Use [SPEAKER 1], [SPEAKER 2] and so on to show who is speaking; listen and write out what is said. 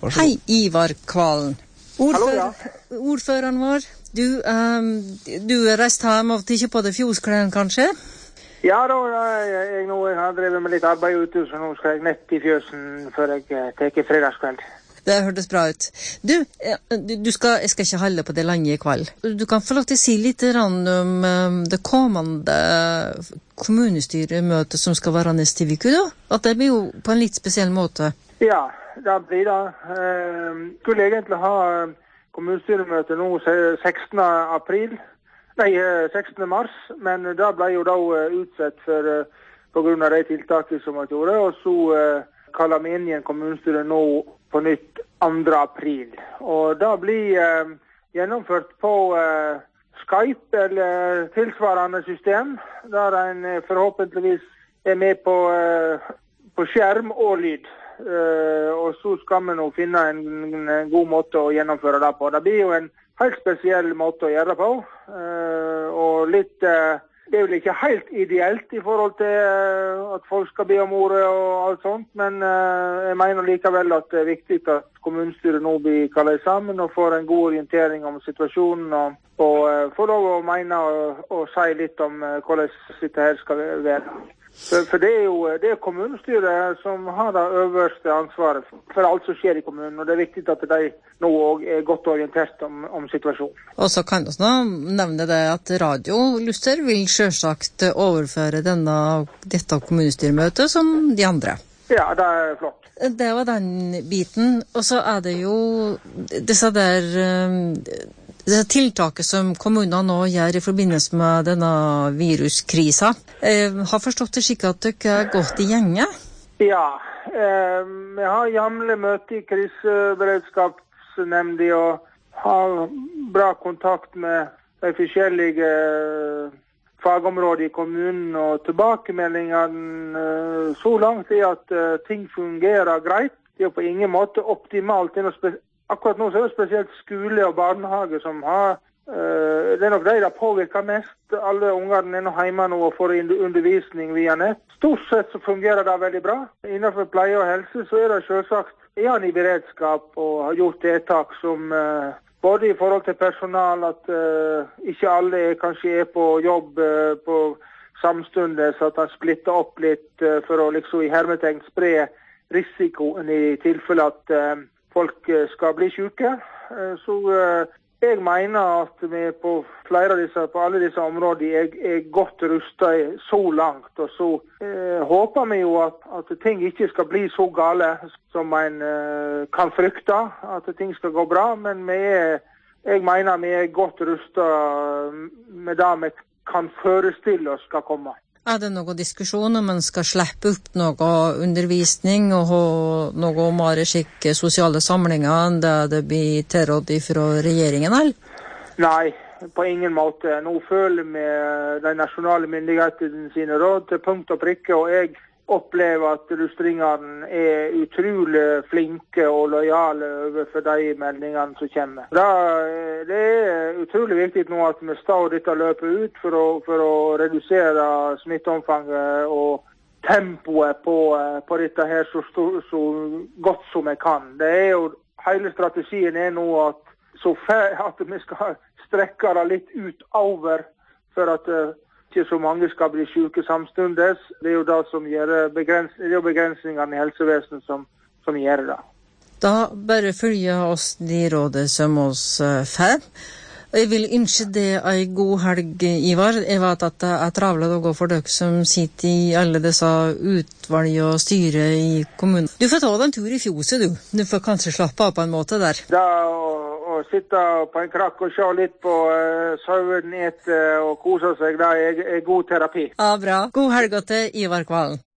[SPEAKER 1] Hei, Ivar Kvalen.
[SPEAKER 2] Hallo, ja.
[SPEAKER 1] Ordføreren vår, du reist hjem og ikke på det fjordsklæren, kanskje?
[SPEAKER 2] Ja, da jeg har drevet med litt arbeid ute, så nå skal jeg nett i fjøsen før jeg teker fredagskveld.
[SPEAKER 1] Det hørtes bra ut. Jeg skal ikke holde på det lenge i kveld. Du kan få lov til å si litt om det kommende kommunestyremøtet som skal være neste uke, da? At det blir jo på en litt spesiell måte.
[SPEAKER 2] Ja, det blir det. Skulle egentlig ha kommunestyremøte nå 16. mars, men det ble jo da utsett på grunn av de tiltakene som var gjort, og så kaller vi inn igjen kommunestyret nå på nytt 2. april. Og det blir gjennomført på Skype eller tilsvarende system, der en forhåpentligvis er med på skjerm og lyd. Og så skal vi nå finne en god måte å gjennomføre det på. Det blir jo en helt spesiell måte å gjøre det på, og litt, det er jo ikke helt ideelt i forhold til at folk skal be om ordet og alt sånt, men jeg mener likevel at det er viktig at kommunestyret nå blir kallet sammen og får en god orientering om situasjonen, og får lov å mene og si litt om hvordan dette her skal være. For det er jo kommunestyret som har det øverste ansvaret for alt som skjer i kommunen, og det er viktig at de nå også er godt orientert om situasjonen. Og
[SPEAKER 1] så kan vi nevne det at Radio Luster vil selvsagt overføre dette kommunestyremøtet som de andre.
[SPEAKER 2] Ja, det er flott.
[SPEAKER 1] Det var den biten, og så er det jo det tiltaket som kommunene nå gjør i forbindelse med denne viruskrisa. Har forstått det slik at dere er godt i gjenge?
[SPEAKER 2] Ja, vi har jevnlig møte i kriseberedskapsnemnda og har bra kontakt med de forskjellige fagområder i kommunen, og tilbakemeldingene så langt er at ting fungerer greit. Det er på ingen måte optimalt. Akkurat nå så er det spesielt skole og barnehage som har, det er nok de der påvirker mest. Alle ungene er nå hjemme nå og får undervisning via nett. Stort sett så fungerer det veldig bra. Innenfor pleie og helse så er det selvsagt en i beredskap og har gjort tiltak som både i forhold til personal, at ikke alle kanskje er på jobb på samstundes, at han splitter opp litt for å liksom i hermetegn spre risikoen i tilfelle at folk skal bli syke. Så jeg mener at vi på alle disse områdene er godt rustet så langt, og så håper vi jo at ting ikke skal bli så gale som man kan frykte, at ting skal gå bra, men jeg mener vi er godt rustet med det vi kan forestille oss skal komme.
[SPEAKER 1] Er det noen diskusjon om man skal slippe opp noe undervisning og ha noe mer skikke sosiale samlinger enn det blir tilrådd fra regjeringen, eller?
[SPEAKER 2] Nei, på ingen måte. Nå følger vi de nasjonale myndighetene sine råd til punkt og prikke, og jeg opplever at rustringene er utrolig flinke og lojale overfor de meldingene som kommer. Det er utrolig viktig nå at vi står dette løpet ut for å redusere smitteomfanget og tempoet på dette her så godt som vi kan. Hele strategien er nå at vi skal strekke det litt utover for at ikke så mange skal bli syke samstundes. Det er jo det som gjør begrensningene i helsevesenet som gjør det.
[SPEAKER 1] Da bare følge oss de rådet som oss får. Jeg vil ønske det en god helg, Ivar. Jeg vet at det er travlet å gå for dere som sitter i alle disse utvalg og styre i kommunen. Du får ta deg en tur i fjoset, du. Du får kanskje slappe av på en måte der.
[SPEAKER 2] Å sitte på en krakk og se litt på sauene og kose seg, det er god terapi.
[SPEAKER 1] Ja, bra. God helg til Ivar Kvalen.